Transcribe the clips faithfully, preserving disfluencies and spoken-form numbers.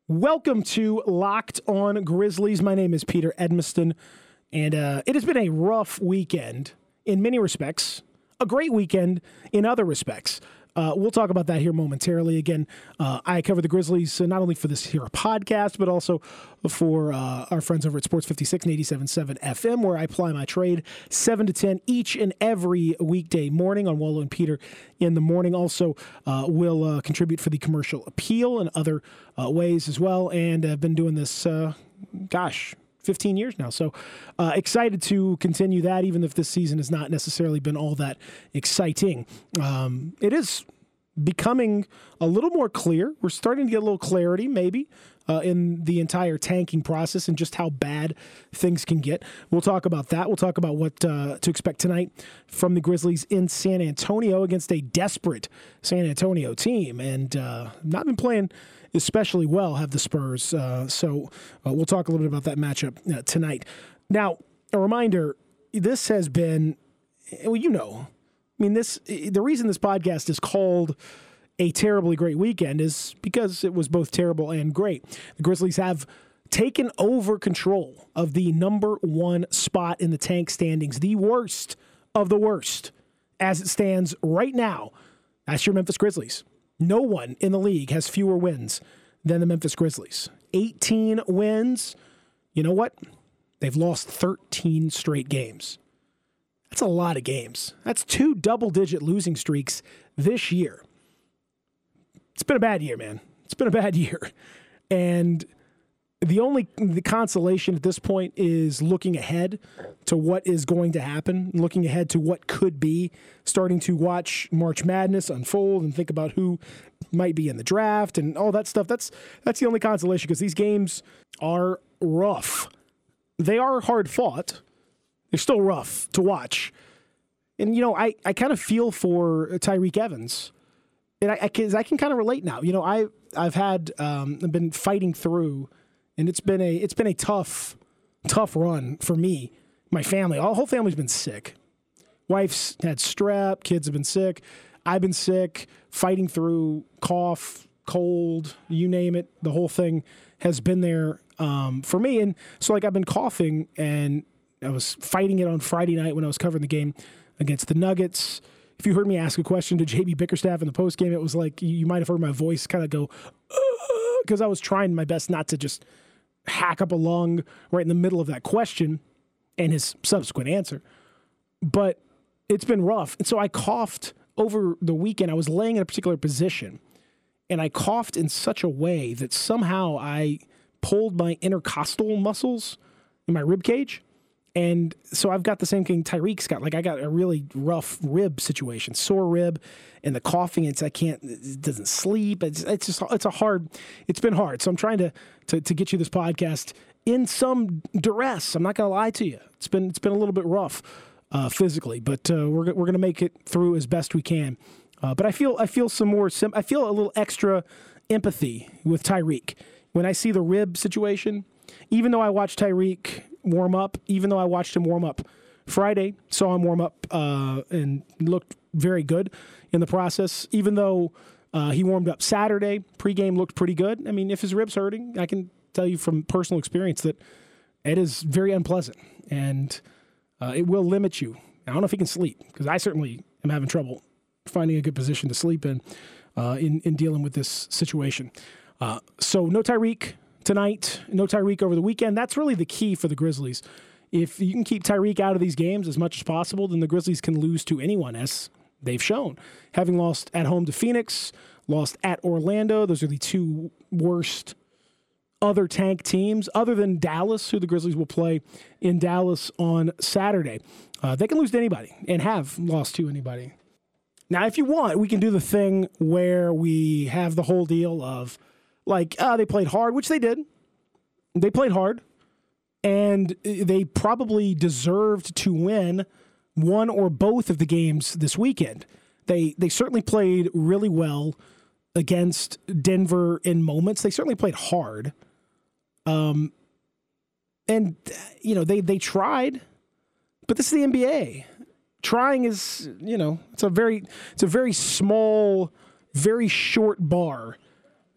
Welcome to Locked On Grizzlies. My name is Peter Edmiston, and uh, it has been a rough weekend in many respects, a great weekend in other respects. Uh, we'll talk about that here momentarily. Again, uh, I cover the Grizzlies uh, not only for this here podcast, but also for uh, our friends over at Sports fifty-six and eighty-seven point seven F M, where I ply my trade seven to ten each and every weekday morning on Wallo and Peter in the morning. Also, uh, will uh, contribute for the Commercial Appeal and other uh, ways as well, and I've been doing this, uh, gosh, fifteen years now. So uh, excited to continue that, even if this season has not necessarily been all that exciting. Um, it is becoming a little more clear. We're starting to get a little clarity, maybe, uh, in the entire tanking process and just how bad things can get. We'll talk about that. We'll talk about what uh, to expect tonight from the Grizzlies in San Antonio against a desperate San Antonio team. And uh, not been playing especially well, have the Spurs. Uh, so uh, we'll talk a little bit about that matchup uh, tonight. Now, a reminder, this has been, well, you know, I mean, this the reason this podcast is called A Terribly Great Weekend is because it was both terrible and great. The Grizzlies have taken over control of the number one spot in the tank standings, the worst of the worst as it stands right now. That's your Memphis Grizzlies. No one in the league has fewer wins than the Memphis Grizzlies. eighteen wins. You know what? They've lost thirteen straight games. That's a lot of games. That's two double-digit losing streaks this year. It's been a bad year, man. It's been a bad year. And the only the consolation at this point is looking ahead to what is going to happen, looking ahead to what could be, starting to watch March Madness unfold and think about who might be in the draft and all that stuff. That's that's the only consolation, because these games are rough. They are hard fought. They're still rough to watch. And, you know, I, I kind of feel for Tyreke Evans. And I, I can, I can kind of relate now. You know, I, I've had, um, I've been fighting through, and it's been a, it's been a tough, tough run for me, my family. Our whole family's been sick. Wife's had strep, kids have been sick. I've been sick, fighting through cough, cold, you name it. The whole thing has been there um, for me. And so, like, I've been coughing, and I was fighting it on Friday night when I was covering the game against the Nuggets. If you heard me ask a question to J B Bickerstaff in the postgame, it was like you might have heard my voice kind of go, because I was trying my best not to just hack up a lung right in the middle of that question and his subsequent answer. But it's been rough. And so I coughed over the weekend. I was laying in a particular position, and I coughed in such a way that somehow I pulled my intercostal muscles in my rib cage. And so I've got the same thing Tyreke's got. Like, I got a really rough rib situation, sore rib, and the coughing. It's I can't. It doesn't sleep. It's it's just it's a hard. It's been hard. So I'm trying to to to get you this podcast in some duress. I'm not gonna lie to you. It's been it's been a little bit rough uh, physically, but uh, we're we're gonna make it through as best we can. Uh, but I feel I feel some more. Sim- I feel a little extra empathy with Tyreke when I see the rib situation. Even though I watched Tyreke warm up, even though I watched him warm up Friday, saw him warm up uh, and looked very good in the process, even though uh, he warmed up Saturday, pregame looked pretty good. I mean, if his rib's hurting, I can tell you from personal experience that it is very unpleasant, and uh, it will limit you. I don't know if he can sleep, because I certainly am having trouble finding a good position to sleep in uh, in, in dealing with this situation. Uh, so no Tyreke tonight, no Tyreke over the weekend. That's really the key for the Grizzlies. If you can keep Tyreke out of these games as much as possible, then the Grizzlies can lose to anyone, as they've shown. Having lost at home to Phoenix, lost at Orlando, those are the two worst other tank teams, other than Dallas, who the Grizzlies will play in Dallas on Saturday. Uh, they can lose to anybody, and have lost to anybody. Now, if you want, we can do the thing where we have the whole deal of, like, uh, they played hard, which they did. They played hard, and they probably deserved to win one or both of the games this weekend. They they certainly played really well against Denver in moments. They certainly played hard. Um, and, you know, they, they tried, but this is the N B A. Trying is, you know, it's a very it's a very small, very short bar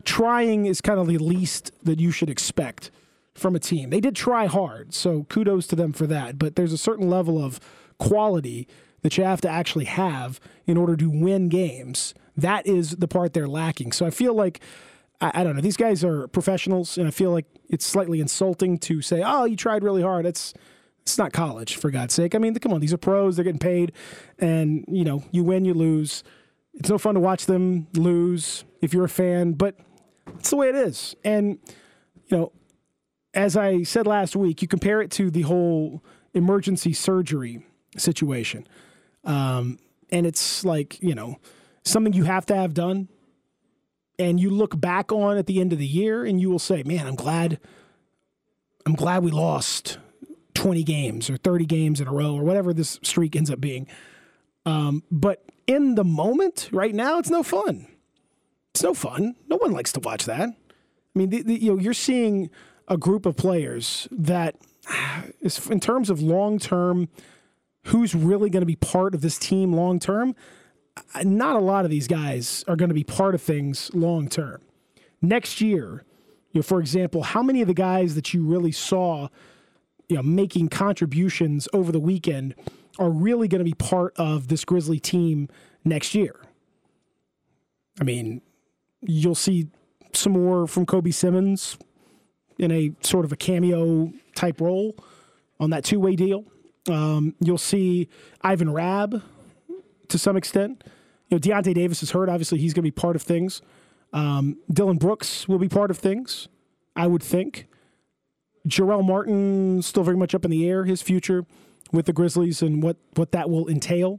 trying is kind of the least that you should expect from a team. They did try hard, so kudos to them for that. But there's a certain level of quality that you have to actually have in order to win games. That is the part they're lacking. So I feel like, I, I don't know, these guys are professionals, and I feel like it's slightly insulting to say, oh, you tried really hard. It's it's not college, for God's sake. I mean, come on, these are pros. They're getting paid, and, you know, you win, you lose. It's no fun to watch them lose if you're a fan, but it's the way it is. And, you know, as I said last week, you compare it to the whole emergency surgery situation. Um, and it's like, you know, something you have to have done. And you look back on at the end of the year and you will say, man, I'm glad, I'm glad we lost twenty games or thirty games in a row or whatever this streak ends up being. Um, but in the moment right now, it's no fun. It's no fun. No one likes to watch that. I mean, the, the, you know, you're seeing a group of players that is, in terms of long-term, who's really going to be part of this team long-term, not a lot of these guys are going to be part of things long-term. Next year, you know, for example, how many of the guys that you really saw, you know, making contributions over the weekend are really going to be part of this Grizzly team next year? I mean, you'll see some more from Kobe Simmons in a sort of a cameo type role on that two-way deal. Um, you'll see Ivan Rabb to some extent. You know, Deontay Davis is hurt. Obviously, he's going to be part of things. Um, Dylan Brooks will be part of things, I would think. Jarrell Martin, still very much up in the air, his future with the Grizzlies and what, what that will entail.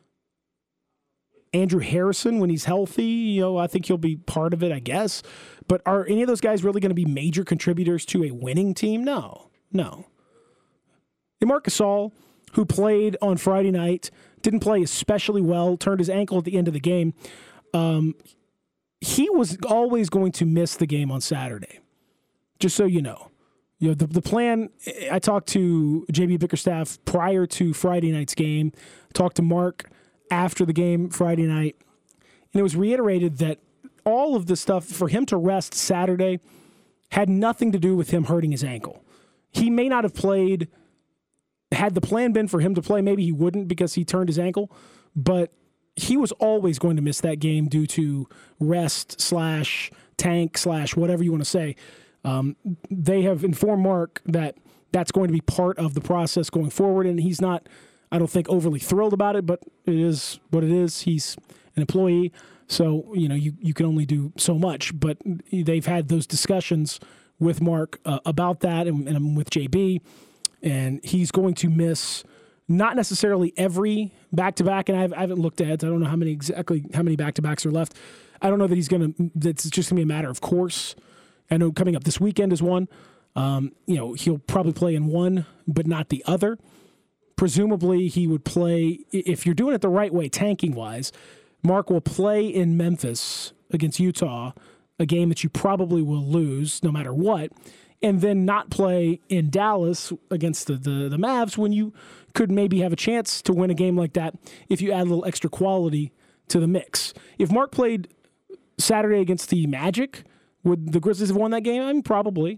Andrew Harrison, when he's healthy, you know, I think he'll be part of it, I guess. But are any of those guys really going to be major contributors to a winning team? No, no. And Marc Gasol, who played on Friday night, didn't play especially well, turned his ankle at the end of the game. Um, he was always going to miss the game on Saturday, just so you know. You know, the, the plan, I talked to J B Bickerstaff prior to Friday night's game, talked to Mark after the game Friday night, and it was reiterated that all of the stuff for him to rest Saturday had nothing to do with him hurting his ankle. He may not have played. Had the plan been for him to play, maybe he wouldn't because he turned his ankle, but he was always going to miss that game due to rest slash tank slash whatever you want to say. Um, they have informed Mark that that's going to be part of the process going forward, and he's not, I don't think, overly thrilled about it, but it is what it is. He's an employee, so you know you, you can only do so much, but they've had those discussions with Mark uh, about that and, and with J B, and he's going to miss not necessarily every back-to-back, and I've, I haven't looked at it. I don't know how many exactly how many back-to-backs are left. I don't know that he's going to, that's just going to be a matter of course. I know coming up this weekend is one. Um, you know, he'll probably play in one, but not the other. Presumably he would play, if you're doing it the right way, tanking-wise, Mark will play in Memphis against Utah, a game that you probably will lose no matter what, and then not play in Dallas against the, the, the Mavs when you could maybe have a chance to win a game like that if you add a little extra quality to the mix. If Mark played Saturday against the Magic, would the Grizzlies have won that game? I mean, probably.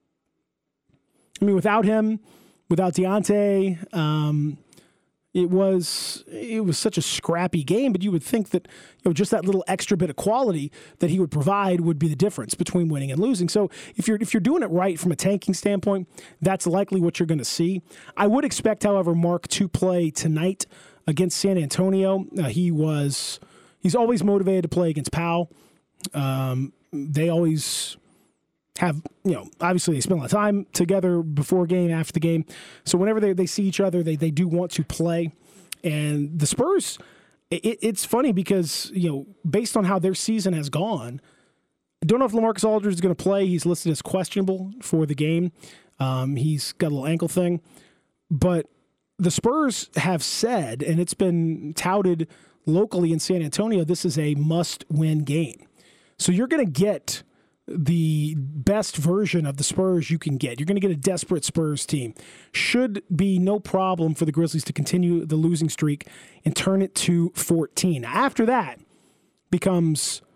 I mean, without him, without Deontay, um, it was it was such a scrappy game, but you would think that, you know, just that little extra bit of quality that he would provide would be the difference between winning and losing. So if you're if you're doing it right from a tanking standpoint, that's likely what you're going to see. I would expect, however, Mark to play tonight against San Antonio. Uh, he was he's always motivated to play against Powell. Um, they always have, you know, obviously they spend a lot of time together before game, after the game. So whenever they, they see each other, they, they do want to play. And the Spurs, it, it's funny because, you know, based on how their season has gone, I don't know if LaMarcus Aldridge is going to play. He's listed as questionable for the game. Um, he's got a little ankle thing. But the Spurs have said, and it's been touted locally in San Antonio, this is a must-win game. So you're going to get the best version of the Spurs you can get. You're going to get a desperate Spurs team. Should be no problem for the Grizzlies to continue the losing streak and turn it to fourteen. After that becomes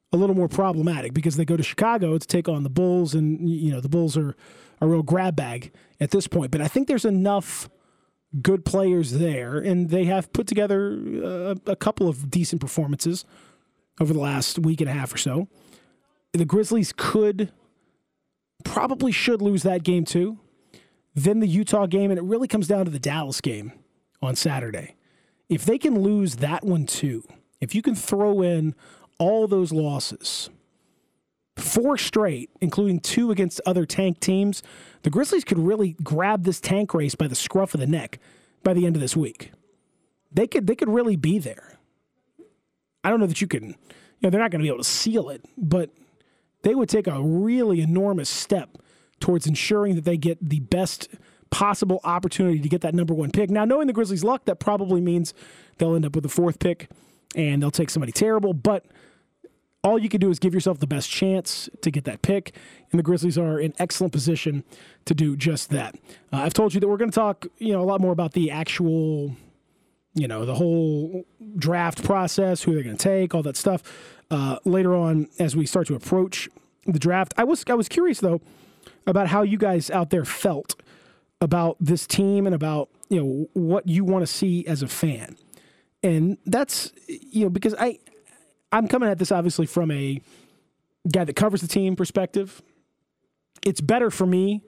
a little more problematic because they go to Chicago to take on the Bulls, and you know the Bulls are a real grab bag at this point. But I think there's enough good players there, and they have put together a, a couple of decent performances over the last week and a half or so. The Grizzlies could, probably should lose that game too. Then the Utah game, and it really comes down to the Dallas game on Saturday. If they can lose that one too, if you can throw in all those losses, four straight, including two against other tank teams, the Grizzlies could really grab this tank race by the scruff of the neck by the end of this week. They could they could really be there. I don't know that you can, you know, they're not going to be able to seal it, but they would take a really enormous step towards ensuring that they get the best possible opportunity to get that number one pick. Now, knowing the Grizzlies' luck, that probably means they'll end up with the fourth pick and they'll take somebody terrible, but all you can do is give yourself the best chance to get that pick, and the Grizzlies are in excellent position to do just that. Uh, I've told you that we're going to talk, you know, a lot more about the actual, you know, the whole draft process, who they're going to take, all that stuff, uh, later on as we start to approach the draft. I was I was curious though about how you guys out there felt about this team and about, you know, what you want to see as a fan, and that's, you know, because I. I'm coming at this obviously from a guy that covers the team perspective. It's better for me,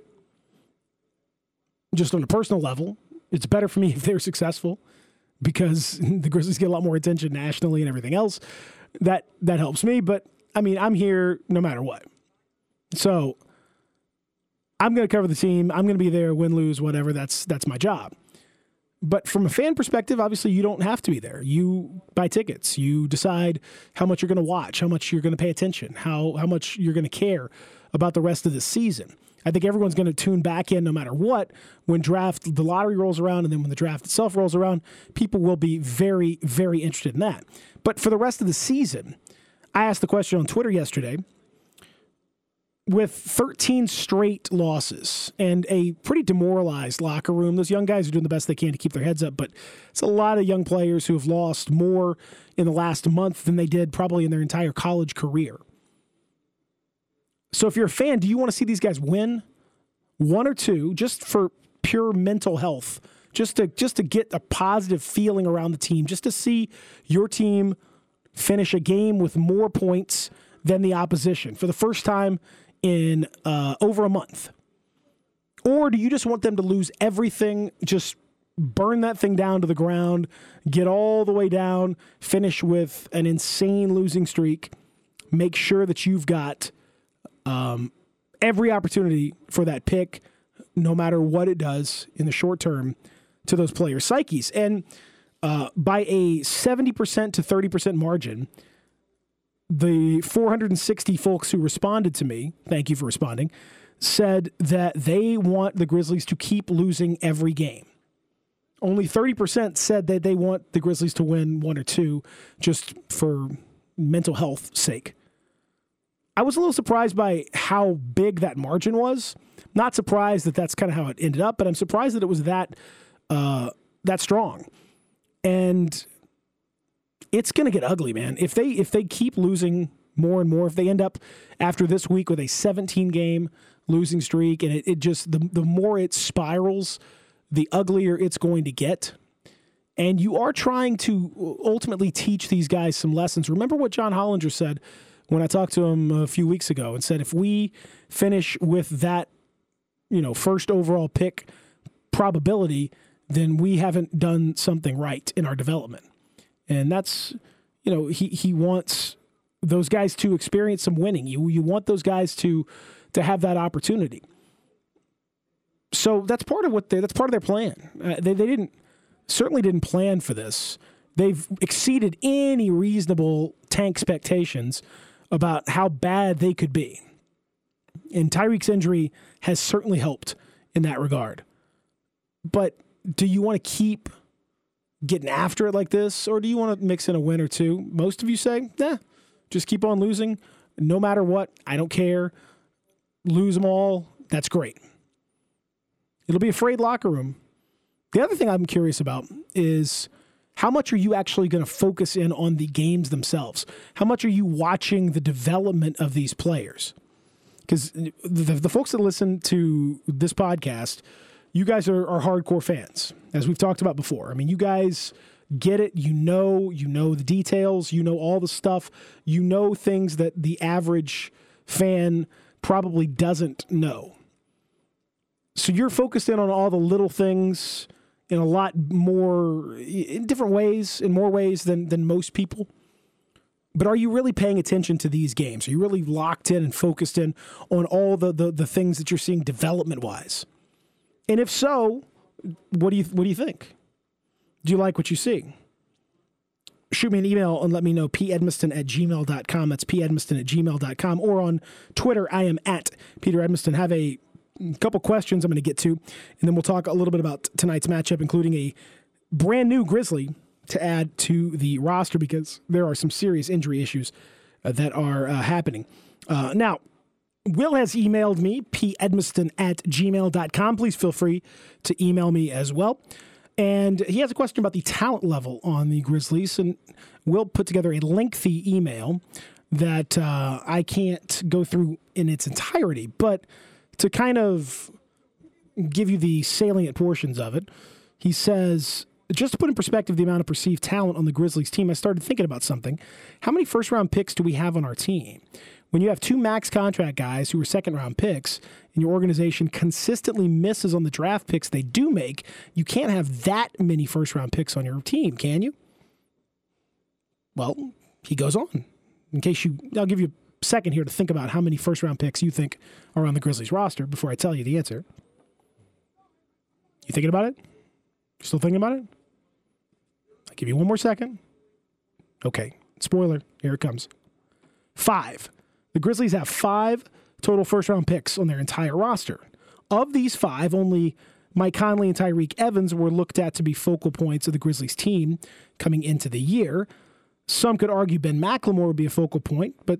just on a personal level. It's better for me if they're successful because the Grizzlies get a lot more attention nationally and everything else. That that helps me. But, I mean, I'm here no matter what. So I'm going to cover the team. I'm going to be there, win, lose, whatever. That's that's my job. But from a fan perspective, obviously, you don't have to be there. You buy tickets. You decide how much you're going to watch, how much you're going to pay attention, how how much you're going to care about the rest of the season. I think everyone's going to tune back in no matter what when draft, the lottery rolls around, and then when the draft itself rolls around, people will be very, very interested in that. But for the rest of the season, I asked the question on Twitter yesterday, with thirteen straight losses and a pretty demoralized locker room, those young guys are doing the best they can to keep their heads up, but it's a lot of young players who have lost more in the last month than they did probably in their entire college career. So if you're a fan, do you want to see these guys win one or two just for pure mental health, just to just to get a positive feeling around the team, just to see your team finish a game with more points than the opposition for the first time in uh, over a month? Or do you just want them to lose everything, just burn that thing down to the ground, get all the way down, finish with an insane losing streak, make sure that you've got um, every opportunity for that pick, no matter what it does in the short term to those players' psyches? And uh, by a seventy percent to thirty percent margin, the four hundred sixty folks who responded to me, thank you for responding, said that they want the Grizzlies to keep losing every game. Only thirty percent said that they want the Grizzlies to win one or two just for mental health sake. I was a little surprised by how big that margin was. Not surprised that that's kind of how it ended up, but I'm surprised that it was that uh, that strong. And it's going to get ugly, man. If they if they keep losing more and more, if they end up after this week with a seventeen-game losing streak, and it, it just, the, the more it spirals, the uglier it's going to get. And you are trying to ultimately teach these guys some lessons. Remember what John Hollinger said when I talked to him a few weeks ago and said, if we finish with that, you know, first overall pick probability, then we haven't done something right in our development. And that's, you know, he, he wants those guys to experience some winning. You you want those guys to to have that opportunity. So that's part of what they that's part of their plan. Uh, they they didn't certainly didn't plan for this. They've exceeded any reasonable tank expectations about how bad they could be. And Tyreek's injury has certainly helped in that regard. But do you want to keep getting after it like this, or do you want to mix in a win or two? Most of you say, nah, just keep on losing. No matter what, I don't care. Lose them all. That's great. It'll be a frayed locker room. The other thing I'm curious about is How much are you actually going to focus in on the games themselves? How much are you watching the development of these players? Because the, the folks that listen to this podcast, you guys are, are hardcore fans, as we've talked about before. I mean, you guys get it. You know, you know the details. You know all the stuff. You know things that the average fan probably doesn't know. So you're focused in on all the little things in a lot more, in different ways, in more ways than, than most people. But are you really paying attention to these games? Are you really locked in and focused in on all the, the, the things that you're seeing development-wise? And if so, what do you what do you think? Do you like what you see? Shoot me an email and let me know, p edmiston at gmail dot com. That's p edmiston at gmail dot com. Or on Twitter, I am at Peter Edmiston. Have a couple questions I'm going to get to, and then we'll talk a little bit about tonight's matchup, including a brand new Grizzly to add to the roster because there are some serious injury issues uh, that are uh, happening. Uh, now, Will has emailed me, p edmiston at gmail dot com. Please feel free to email me as well. And he has a question about the talent level on the Grizzlies, and Will put together a lengthy email that uh, I can't go through in its entirety, but to kind of give you the salient portions of it, he says, just to put in perspective the amount of perceived talent on the Grizzlies team, I started thinking about something. How many first-round picks do we have on our team? When you have two max contract guys who are second-round picks and your organization consistently misses on the draft picks they do make, you can't have that many first-round picks on your team, can you? Well, he goes on. In case you, I'll give you a second here to think about how many first-round picks you think are on the Grizzlies roster before I tell you the answer. You thinking about it? Still thinking about it? I'll give you one more second. Okay, spoiler, here it comes. Five. The Grizzlies have five total first-round picks on their entire roster. Of these five, only Mike Conley and Tyreke Evans were looked at to be focal points of the Grizzlies team coming into the year. Some could argue Ben McLemore would be a focal point, but,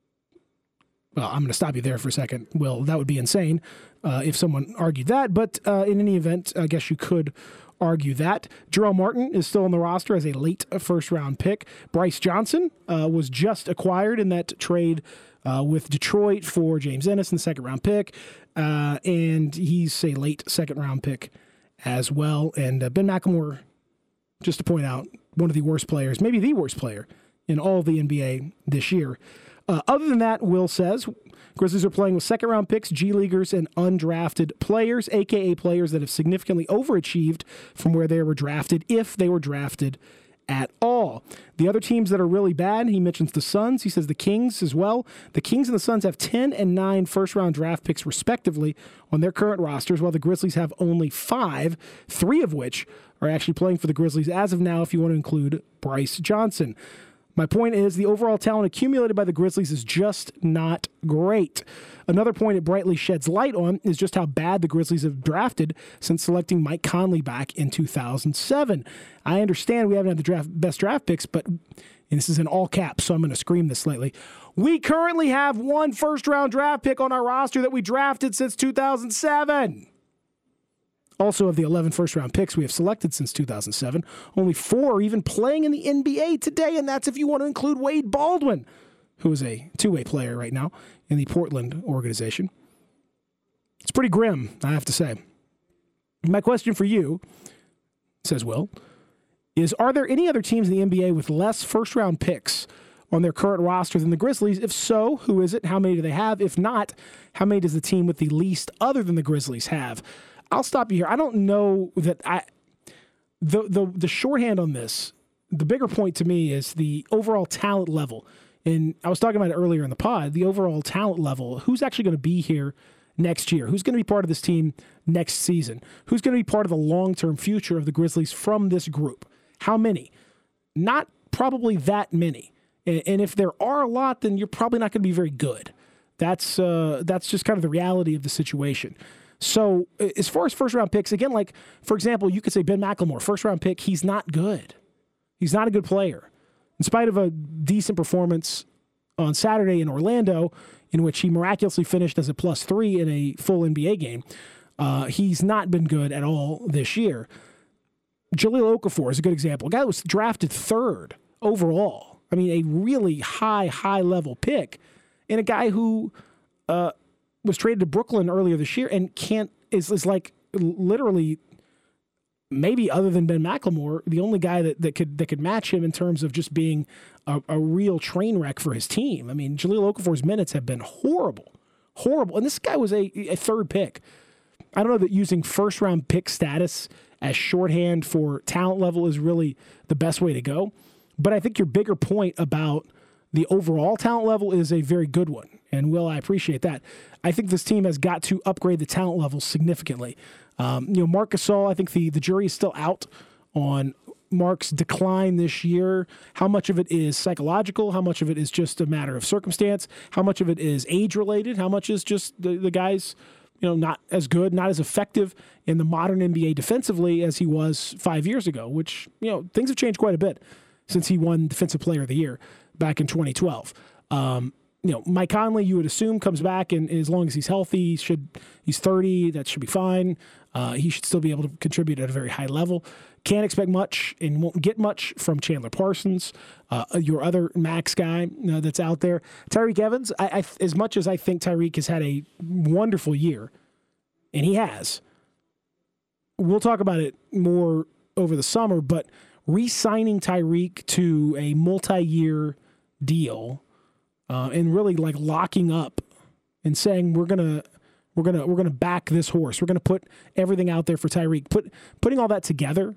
well, I'm going to stop you there for a second. Well, that would be insane uh, if someone argued that, but uh, in any event, I guess you could argue that. Jarrell Martin is still on the roster as a late first-round pick. Bryce Johnson uh, was just acquired in that trade uh, with Detroit for James Ennis in the second-round pick, uh, and he's a late second-round pick as well. And uh, Ben McLemore, just to point out, one of the worst players, maybe the worst player in all of the N B A this year. Uh, other than that, Will says, Grizzlies are playing with second-round picks, G-Leaguers, and undrafted players, a k a players that have significantly overachieved from where they were drafted, if they were drafted at all. The other teams that are really bad, he mentions the Suns. He says the Kings as well. The Kings and the Suns have ten and nine first-round draft picks, respectively, on their current rosters, while the Grizzlies have only five, three of which are actually playing for the Grizzlies as of now, if you want to include Bryce Johnson. My point is the overall talent accumulated by the Grizzlies is just not great. Another point it brightly sheds light on is just how bad the Grizzlies have drafted since selecting Mike Conley back in two thousand seven. I understand we haven't had the draft, best draft picks, but, and this is in all caps, so I'm going to scream this slightly, we currently have one first-round draft pick on our roster that we drafted since two thousand seven. Also, of the eleven first-round picks we have selected since two thousand seven, only four are even playing in the N B A today, and that's if you want to include Wade Baldwin, who is a two-way player right now in the Portland organization. It's pretty grim, I have to say. My question for you, says Will, is are there any other teams in the N B A with less first-round picks on their current roster than the Grizzlies? If so, who is it? How many do they have? If not, how many does the team with the least other than the Grizzlies have? I'll stop you here. I don't know that I the the the shorthand on this, the bigger point to me is the overall talent level. And I was talking about it earlier in the pod, the overall talent level. Who's actually going to be here next year? Who's going to be part of this team next season? Who's going to be part of the long-term future of the Grizzlies from this group? How many? Not probably that many. And, and if there are a lot, then you're probably not going to be very good. That's uh, that's just kind of the reality of the situation. So as far as first-round picks, again, like, for example, you could say Ben McLemore, first-round pick, he's not good. He's not a good player. In spite of a decent performance on Saturday in Orlando, in which he miraculously finished as a plus three in a full N B A game, uh, he's not been good at all this year. Jahlil Okafor is a good example. A guy that was drafted third overall. I mean, a really high, high-level pick. And a guy who uh, was traded to Brooklyn earlier this year and can't is, is like literally maybe other than Ben McLemore, the only guy that, that could that could match him in terms of just being a, a real train wreck for his team. I mean, Jahlil Okafor's minutes have been horrible. Horrible. And this guy was a, a third pick. I don't know that using first-round pick status as shorthand for talent level is really the best way to go. But I think your bigger point about the overall talent level is a very good one. And, Will, I appreciate that. I think this team has got to upgrade the talent level significantly. Um, you know, Marc Gasol, I think the, the jury is still out on Marc's decline this year. How much of it is psychological? How much of it is just a matter of circumstance? How much of it is age-related? How much is just the, the guys, you know, not as good, not as effective in the modern N B A defensively as he was five years ago, which, you know, things have changed quite a bit since he won Defensive Player of the Year back in twenty twelve. Um, you know, Mike Conley, you would assume, comes back, and as long as he's healthy, he should he's thirty, that should be fine. Uh, he should still be able to contribute at a very high level. Can't expect much and won't get much from Chandler Parsons, uh, your other max guy uh, that's out there. Tyreke Evans, I, I, as much as I think Tyreke has had a wonderful year, and he has, we'll talk about it more over the summer, but re-signing Tyreke to a multi-year deal uh, and really like locking up and saying we're gonna we're gonna we're gonna back this horse. We're gonna put everything out there for Tyreke. Put putting all that together,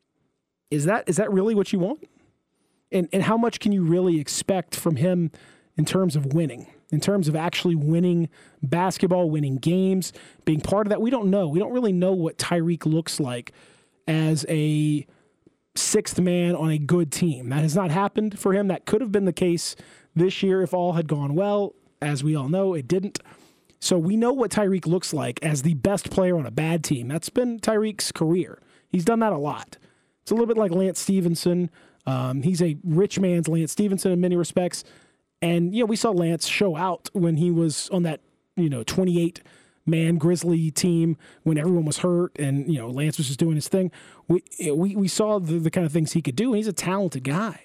is that is that really what you want? And and how much can you really expect from him in terms of winning? In terms of actually winning basketball, winning games, being part of that? We don't know. We don't really know what Tyreke looks like as a sixth man on a good team. That has not happened for him. That could have been the case this year if all had gone well. As we all know, it didn't. So we know what Tyreke looks like as the best player on a bad team. That's been Tyreke's career. He's done that a lot. It's a little bit like Lance Stevenson. Um, he's a rich man's Lance Stevenson in many respects. And, you know, we saw Lance show out when he was on that, you know, twenty-eight man Grizzly team when everyone was hurt and, you know, Lance was just doing his thing. We we, we saw the, the kind of things he could do, and he's a talented guy.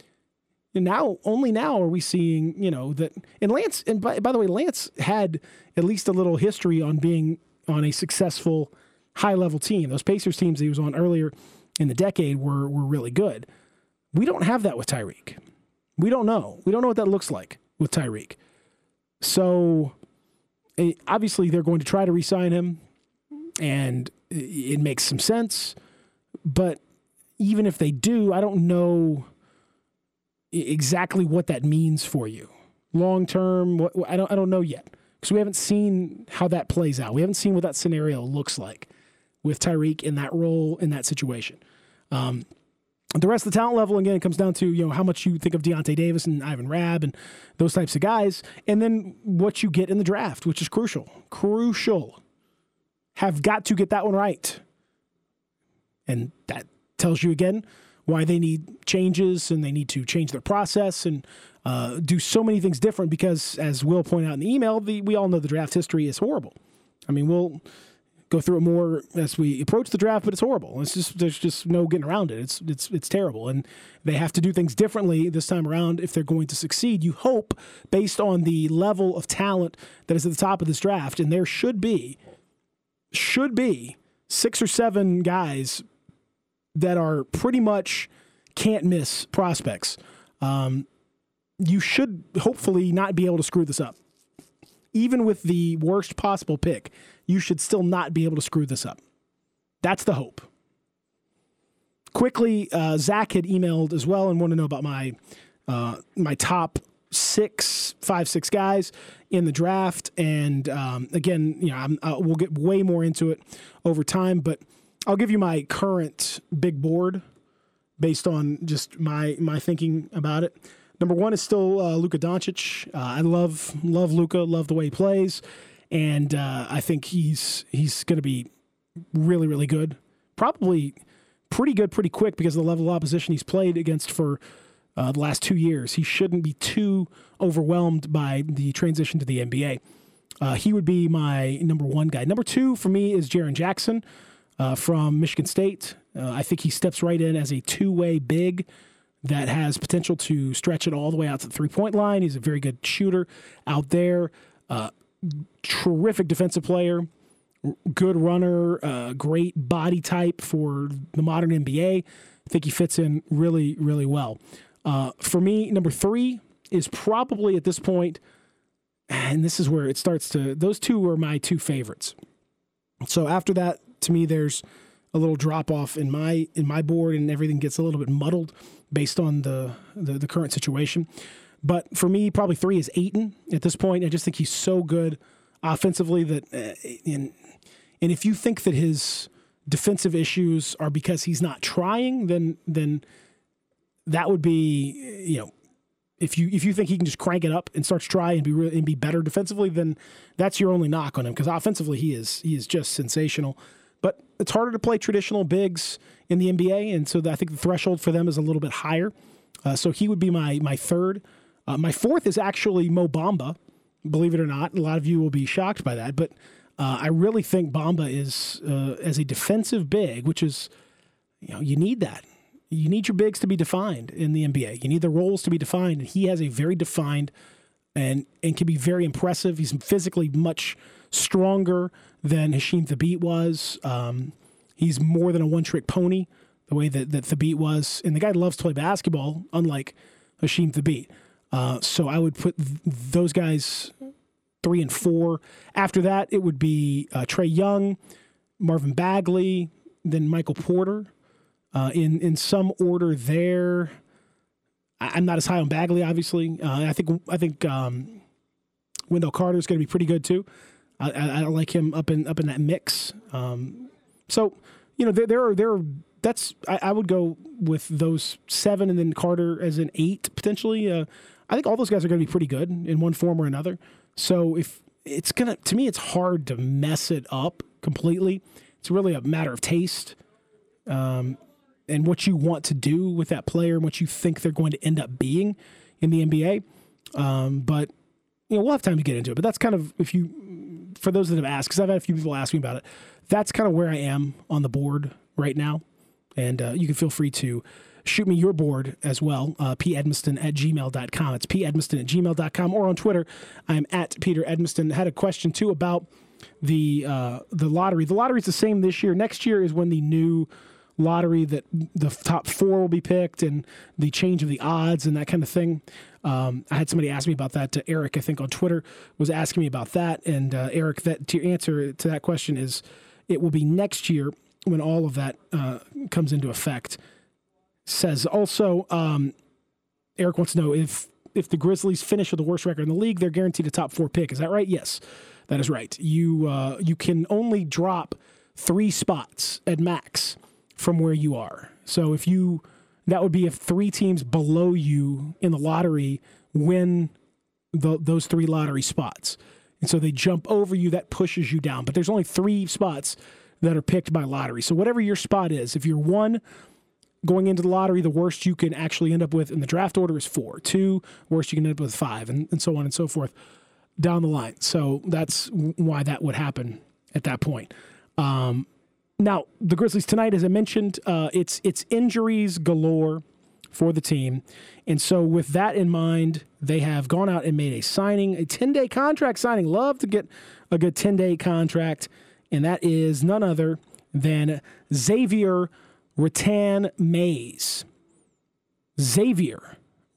And now, only now are we seeing, you know, that, and Lance, and by, by the way, Lance had at least a little history on being on a successful high-level team. Those Pacers teams he was on earlier in the decade were were really good. We don't have that with Tyreke. We don't know. We don't know what that looks like with Tyreke. So, obviously, they're going to try to re-sign him, and it makes some sense. But even if they do, I don't know exactly what that means for you long term. What, I don't. I don't know yet because we haven't seen how that plays out. We haven't seen what that scenario looks like with Tyreke in that role in that situation. Um, the rest of the talent level, again, it comes down to, you know, how much you think of Deontay Davis and Ivan Rabb and those types of guys, and then what you get in the draft, which is crucial. Crucial. Have got to get that one right. And that tells you, again, why they need changes and they need to change their process and uh, do so many things different because, as Will pointed out in the email, the, we all know the draft history is horrible. I mean, we'll go through it more as we approach the draft, but it's horrible. It's just there's just no getting around it. It's it's it's terrible, and they have to do things differently this time around if they're going to succeed. You hope, based on the level of talent that is at the top of this draft, and there should be should be six or seven guys that are pretty much can't miss prospects. Um, you should hopefully not be able to screw this up. Even with the worst possible pick, you should still not be able to screw this up. That's the hope. Quickly, uh, Zach had emailed as well and wanted to know about my uh, my top six, five, six guys in the draft. And um, again, you know, I'm, uh, we'll get way more into it over time, but I'll give you my current big board based on just my my thinking about it. Number one is still uh, Luka Doncic. Uh, I love love Luka, love the way he plays, and uh, I think he's he's going to be really really good. Probably pretty good, pretty quick because of the level of opposition he's played against for uh, the last two years. He shouldn't be too overwhelmed by the transition to the N B A. Uh, he would be my number one guy. Number two for me is Jaren Jackson uh, from Michigan State. Uh, I think he steps right in as a two-way big that has potential to stretch it all the way out to the three-point line. He's a very good shooter out there. Uh, terrific defensive player, good runner, uh, great body type for the modern N B A. I think he fits in really, really well. Uh, for me, number three is probably at this point, and this is where it starts to, those two are my two favorites. So after that, to me, there's a little drop off in my in my board, and everything gets a little bit muddled based on the, the, the current situation. But for me, probably three is Ayton at this point. I just think he's so good offensively that, uh, in, and if you think that his defensive issues are because he's not trying, then then that would be, you know, if you if you think he can just crank it up and start to try and be really, and be better defensively, then that's your only knock on him, because offensively he is he is just sensational. But it's harder to play traditional bigs in the N B A, and so I think the threshold for them is a little bit higher. Uh, so he would be my my third. Uh, my fourth is actually Mo Bamba, believe it or not. A lot of you will be shocked by that, but uh, I really think Bamba is, uh, as a defensive big, which is, you know, you need that. You need your bigs to be defined in the N B A. You need the roles to be defined, and he has a very defined and and can be very impressive. He's physically much stronger than Hasheem Thabeet was. Um, he's more than a one-trick pony, the way that, that Thabeet was. And the guy loves to play basketball, unlike Hasheem Thabeet. Uh, so I would put th- those guys three and four. After that, it would be uh, Trae Young, Marvin Bagley, then Michael Porter. Uh, in in some order there. I, I'm not as high on Bagley, obviously. Uh, I think I think um, Wendell Carter is going to be pretty good too. I, I, I like him up in up in that mix. Um, so you know there there are there are that's I, I would go with those seven, and then Carter as an eight potentially. Uh, I think all those guys are going to be pretty good in one form or another. So if it's gonna, to me, it's hard to mess it up completely. It's really a matter of taste, um, and what you want to do with that player and what you think they're going to end up being in the N B A. Um, but you know, we'll have time to get into it. But that's kind of, if you, for those that have asked, because I've had a few people ask me about it, that's kind of where I am on the board right now. And uh, you can feel free to shoot me your board as well, uh, p edmiston at gmail dot com. It's p edmiston at gmail dot com, or on Twitter, I'm at Peter Edmiston. I had a question, too, about the uh, the lottery. The lottery is the same this year. Next year is when the new lottery, that the top four will be picked, and the change of the odds and that kind of thing. Um, I had somebody ask me about that. Uh, Eric, I think, on Twitter was asking me about that. And uh, Eric, that to answer to that question is, it will be next year when all of that uh, comes into effect. Says also, um, Eric wants to know if if the Grizzlies finish with the worst record in the league, they're guaranteed a top four pick. Is that right? Yes, that is right. You uh, you can only drop three spots at max from where you are. So if you, that would be if three teams below you in the lottery win the, those three lottery spots. And so they jump over you, that pushes you down. But there's only three spots that are picked by lottery. So whatever your spot is, if you're one going into the lottery, the worst you can actually end up with in the draft order is four. Two, worst you can end up with five, and, and so on and so forth down the line. So that's why that would happen at that point. Um, Now, the Grizzlies tonight, as I mentioned, uh, it's it's injuries galore for the team. And so with that in mind, they have gone out and made a signing, a ten-day contract signing. Love to get a good ten-day contract, and that is none other than Xavier Rattan-Mayes. Xavier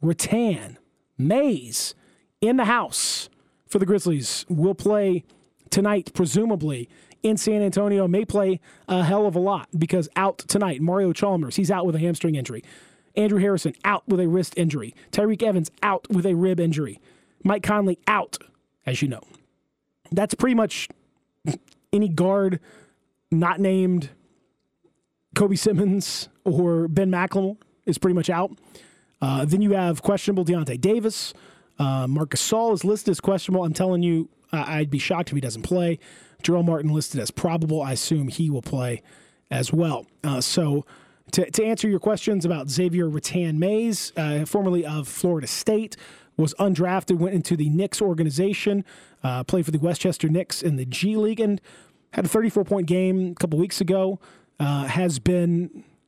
Rattan-Mayes in the house for the Grizzlies. Will play tonight, presumably, in San Antonio. May play a hell of a lot because out tonight. Mario Chalmers, he's out with a hamstring injury. Andrew Harrison out with a wrist injury. Tyreek Evans out with a rib injury. Mike Conley out, as you know. That's pretty much any guard not named Kobe Simmons or Ben McLemore is pretty much out. Uh, then you have questionable Deontay Davis. Uh, Marc Gasol is listed as questionable. I'm telling you, uh, I'd be shocked if he doesn't play. Jarrell Martin listed as probable. I assume he will play as well. Uh, so to, to answer your questions about Xavier Rattan-Mayes, uh, formerly of Florida State, was undrafted, went into the Knicks organization, uh, played for the Westchester Knicks in the G League, and had a thirty-four point game a couple weeks ago. Uh, has been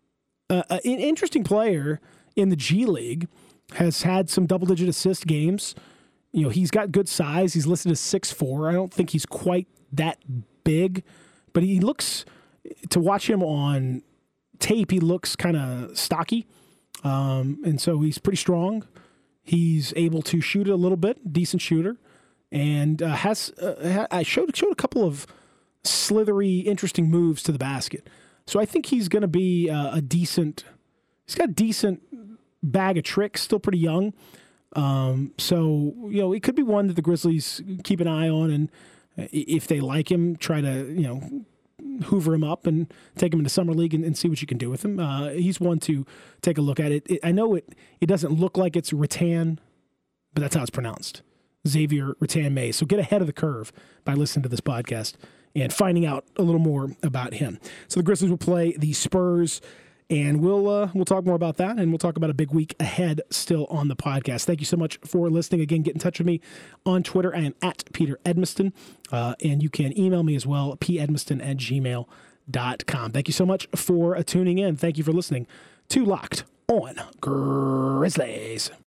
uh, an interesting player in the G League, has had some double-digit assist games. You know, he's got good size. He's listed as six foot four. I don't think he's quite that big, but he looks, to watch him on tape, he looks kind of stocky. Um, and so he's pretty strong. He's able to shoot it a little bit, decent shooter, and uh, has uh, I showed showed a couple of slithery, interesting moves to the basket. So I think he's going to be uh, a decent. He's got a decent bag of tricks. Still pretty young. Um, so you know, it could be one that the Grizzlies keep an eye on, and if they like him, try to you know. hoover him up and take him into summer league and, and see what you can do with him. Uh, he's one to take a look at it. it. I know it it doesn't look like it's Rattan, but that's how it's pronounced. Xavier Rattan-May. So get ahead of the curve by listening to this podcast and finding out a little more about him. So the Grizzlies will play the Spurs, and we'll uh, we'll talk more about that, and we'll talk about a big week ahead still on the podcast. Thank you so much for listening. Again, get in touch with me on Twitter. I am at Peter Edmiston, uh, and you can email me as well, p edmiston at gmail dot com. Thank you so much for uh, tuning in. Thank you for listening to Locked on Grizzlies.